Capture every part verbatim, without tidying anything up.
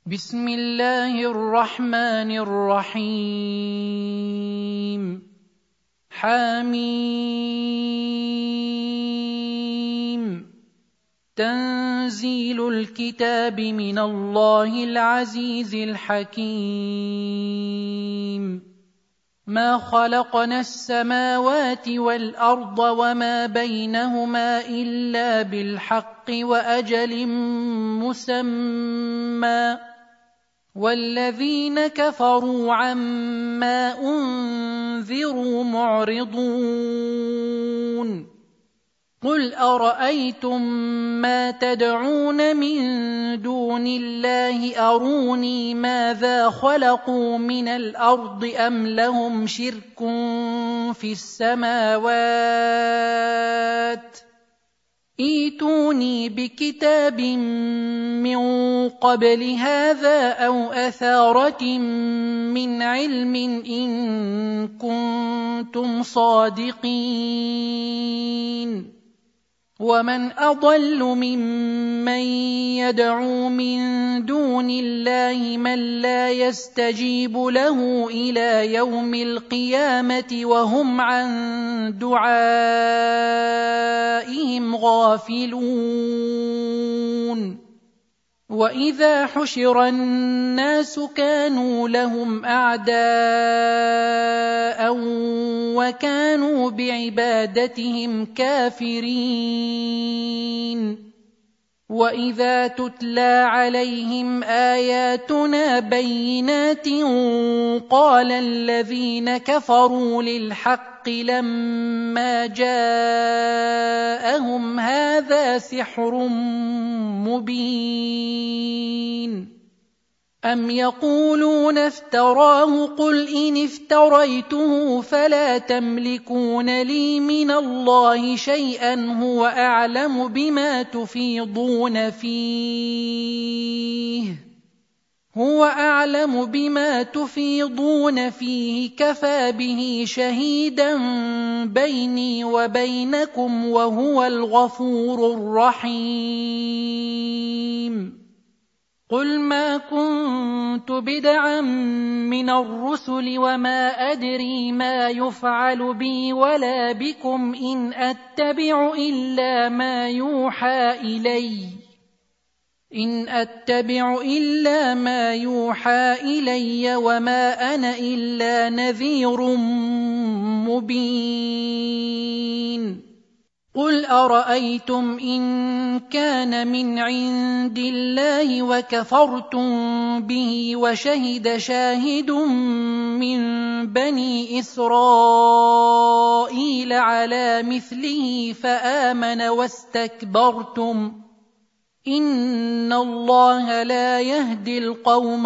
بسم الله الرحمن الرحيم حميم تنزيل الكتاب من الله العزيز الحكيم ما خلقنا السماوات والأرض وما بينهما إلا بالحق وأجل مسمى والذين كفروا عما أنذروا معرضون قل أرأيتم ما تدعون من دون الله أروني ماذا خلقوا من الأرض أم لهم شرك في السماوات ائتوني بكتاب من قبل هذا أو أثارة من علم إن كنتم صادقين ومن أضل ممن يدعو من دون الله من لا يستجيب له إلى يوم القيامة وهم عن دعائهم غافلون وإذا حشر الناس كانوا لهم أعداء وكانوا بعبادتهم كافرين وإذا تتلى عليهم آياتنا بينات قال الذين كفروا للحق لما جاءهم هذا سحر مبين أم يقولون افتراه قل إن افتريته فلا تملكون لي من الله شيئا هو أعلم بما تفيضون فيه هو أعلم بما تفيضون فيه كفى به شهيدا بيني وبينكم وهو الغفور الرحيم قل ما كنت بدعا من الرسل وما أدري ما يفعل بي ولا بكم إن أتبع إلا ما يوحى إلي إن أتبع إلا ما يوحى إلي وما أنا إلا نذير مبين قل أرأيتم إن كان من عند الله وكفرتم به وشهد شاهد من بني إسرائيل على مثله فآمن واستكبرتم إن الله لا يهدي القوم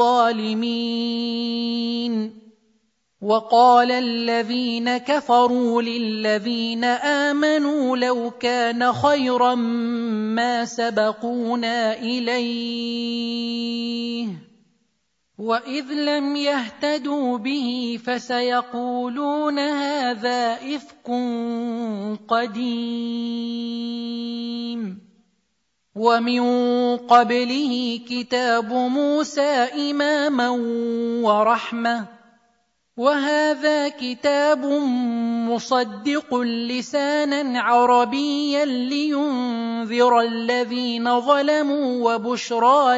الظالمين وقال الذين كفروا للذين آمنوا لو كان خيرا ما سبقونا إليه وإذ لم يهتدوا به فسيقولون هذا إفك قديم ومن قبله كتاب موسى إماما ورحمة وهذا كتاب مصدق لسانا عربيا لينذر الذين ظلموا وبشرى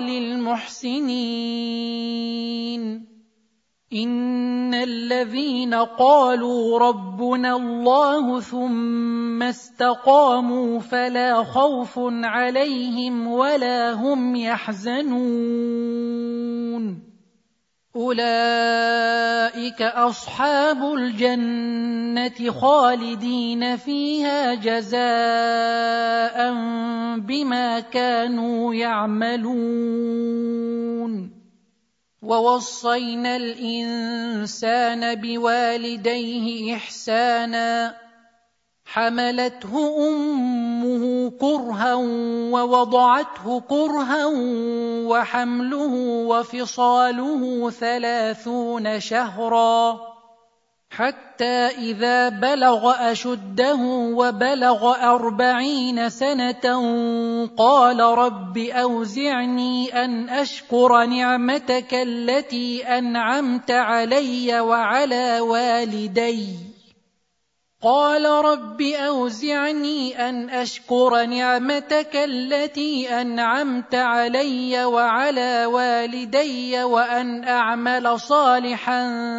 للمحسنين إن الذين قالوا ربنا الله ثم استقاموا فلا خوف عليهم ولا هم يحزنون أولئك أصحاب الجنة خالدين فيها جزاء بما كانوا يعملون ووصينا الإنسان بوالديه إحسانا حملته أمه كرها ووضعته كرها وحمله وفصاله ثلاثون شهرا حتى إذا بلغ أشده وبلغ أربعين سنة قال رب أوزعني أن أشكر نعمتك التي أنعمت علي وعلى والدي قال رب أوزعني أن أشكر نعمتك التي أنعمت علي وعلى والدي وأن أعمل صالحا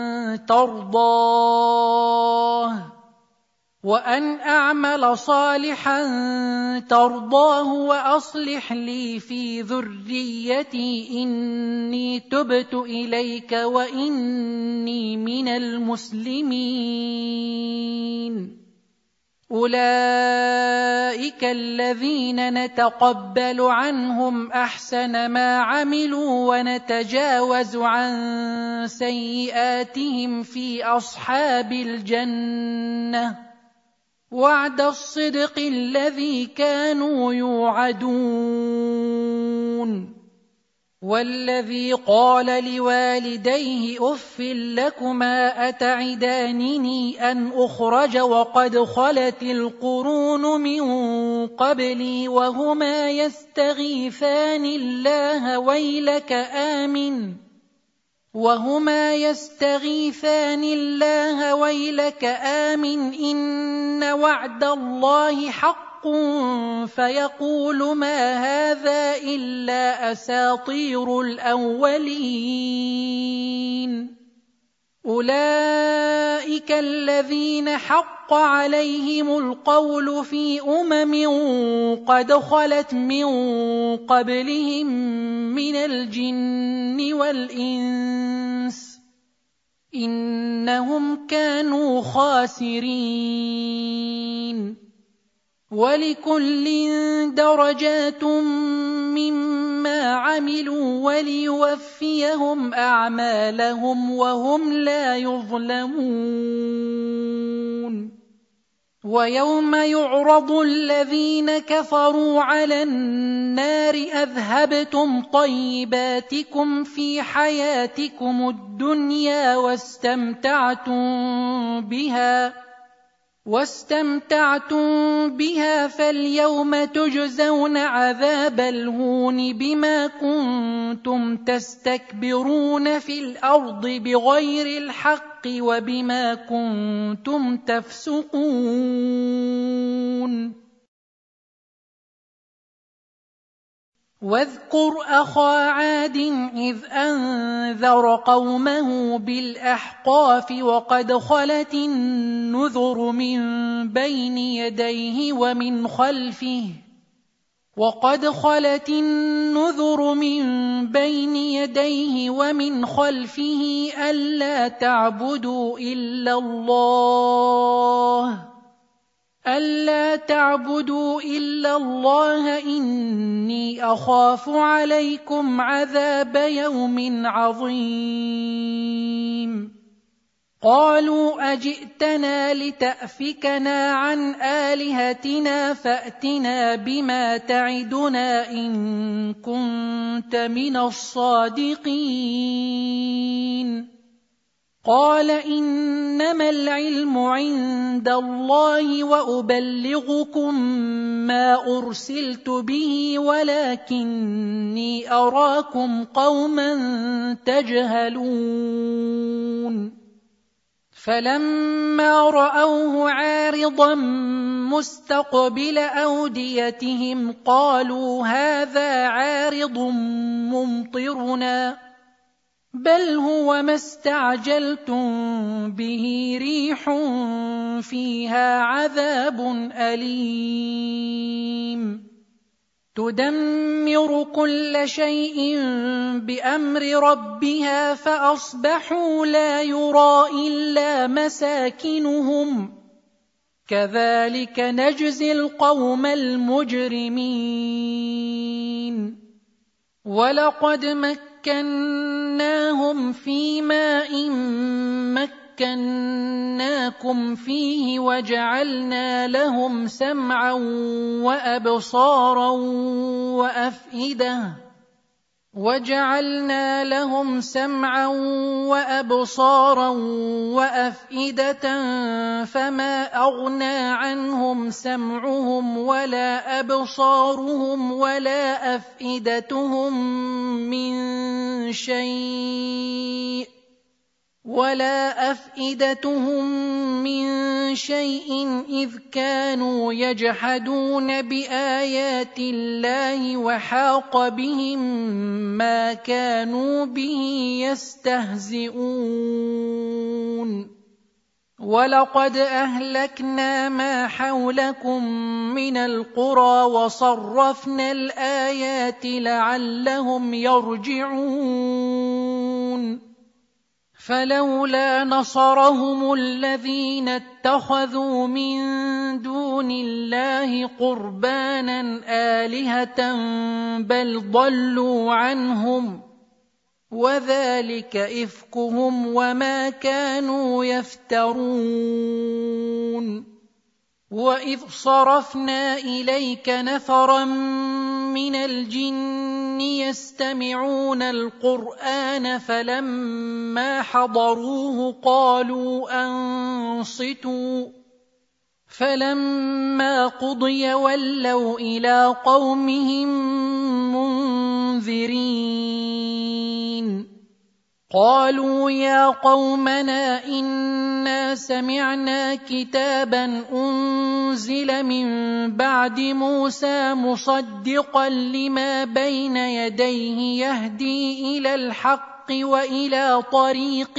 ترضاه وأن أعمل صالحا ترضاه وأصلح لي في ذريتي إني تبت إليك وإني من المسلمين أولئك الذين نتقبل عنهم أحسن ما عملوا ونتجاوز عن سيئاتهم في أصحاب الجنة وعد الصدق الذي كانوا يوعدون والذي قال لوالديه أف لكما أتعدانني أن أخرج وقد خلت القرون من قبلي وهما يستغيثان الله ويلك آمن وهما يستغيثان الله ويلك آمن إن وعد الله حق فيقول ما هذا إلا أساطير الأولين أولئك الذين حق عليهم القول في أمم قد خلت من قبلهم من الجن والإنس إنهم كانوا خاسرين ولكل درجات مما عملوا وليوفيهم أعمالهم وهم لا يظلمون ويوم يعرض الذين كفروا على النار أذهبتم طيباتكم في حياتكم الدنيا واستمتعتم بها واستمتعتم بها فاليوم تجزون عذاب الهون بما كنتم تستكبرون في الأرض بغير الحق وبما كنتم تفسقون واذكر أخا عاد إذ أنذر قومه بالأحقاف وقد خلت النذر من بين يديه ومن خلفه وقد خلت النذر من بين يديه ومن خلفه ألا تعبدوا إلا الله ألا تعبدوا إلا الله إني أخاف عليكم عذاب يوم عظيم قالوا أجئتنا لتأفكنا عن آلهتنا فأتنا بما تعدنا إن كنت من الصادقين قال إنما العلم عند الله وأبلغكم ما أرسلت به ولكني أراكم قوما تجهلون فلما رأوه عارضا مستقبل أوديتهم قالوا هذا عارض ممطرنا بل هو ما استعجلتم به ريح فيها عذاب أليم تدمر كل شيء بأمر ربها فأصبحوا لا يرى إلا مساكنهم كذلك نجزي القوم المجرمين ولقد مكناهم في ماء مكناكم فيه وجعلنا لهم سمعا وأبصارا وأفئدة وجعلنا لهم سمعا وأبصارا وأفئدة فما أغنى عنهم سمعهم ولا أبصارهم ولا أفئدتهم من شيء ولا أفئدتهم من شيء إذ كانوا يجحدون بآيات الله وحاق بهم ما كانوا به يستهزئون ولقد أهلكنا ما حولكم من القرى وصرفنا الآيات لعلهم يرجعون فلولا نصرهم الذين اتخذوا من دون الله قربانا آلهة بل ضلوا عنهم وذلك إفكهم وما كانوا يفترون وإذ صرفنا إليك نفرا من الجن يستمعون القرآن فلما حضروه قالوا أنصتوا فلما قضي ولوا إلى قومهم منذرين قالوا يا قومنا إنا سمعنا كتابا أنزل من بعد موسى مصدقا لما بين يديه يهدي إلى الحق وإلى طريق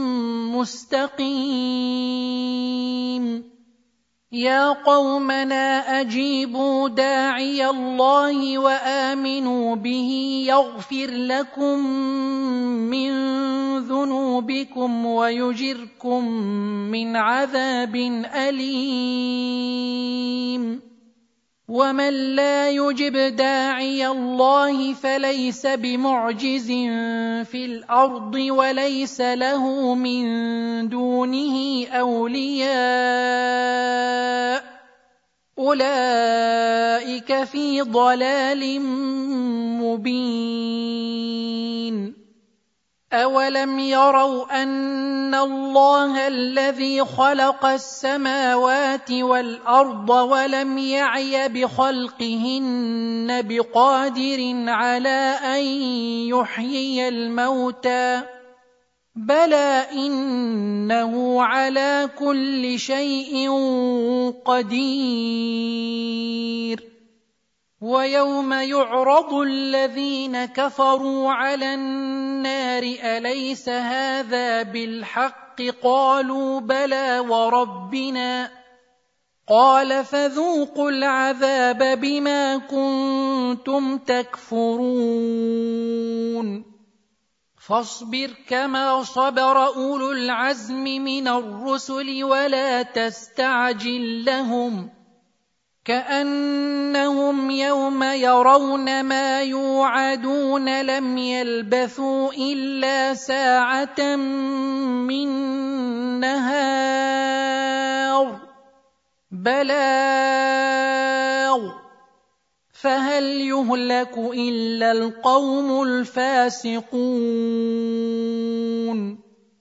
مستقيم يا قومنا أجيبوا داعي الله وآمنوا به يغفر لكم من ذنوبكم ويجركم من عذاب أليم ومن لا يجب داعي الله فليس بمعجز في الأرض وليس له من دونه أولياء أولئك في ضلال مبين أولم يروا أن الله الذي خلق السماوات والأرض ولم يعي بخلقهن بقادر على أن يحيي الموتى بلى إنه على كل شيء قدير ويوم يعرض الذين كفروا على النار أليس هذا بالحق قالوا بلى وربنا قال فذوقوا العذاب بما كنتم تكفرون فاصبر كما صبر أولو العزم من الرسل ولا تستعجل لهم كأنهم يوم يرون ما يوعدون لم يلبثوا إلا ساعة من نهار بلاغ فهل يهلك إلا القوم الفاسقون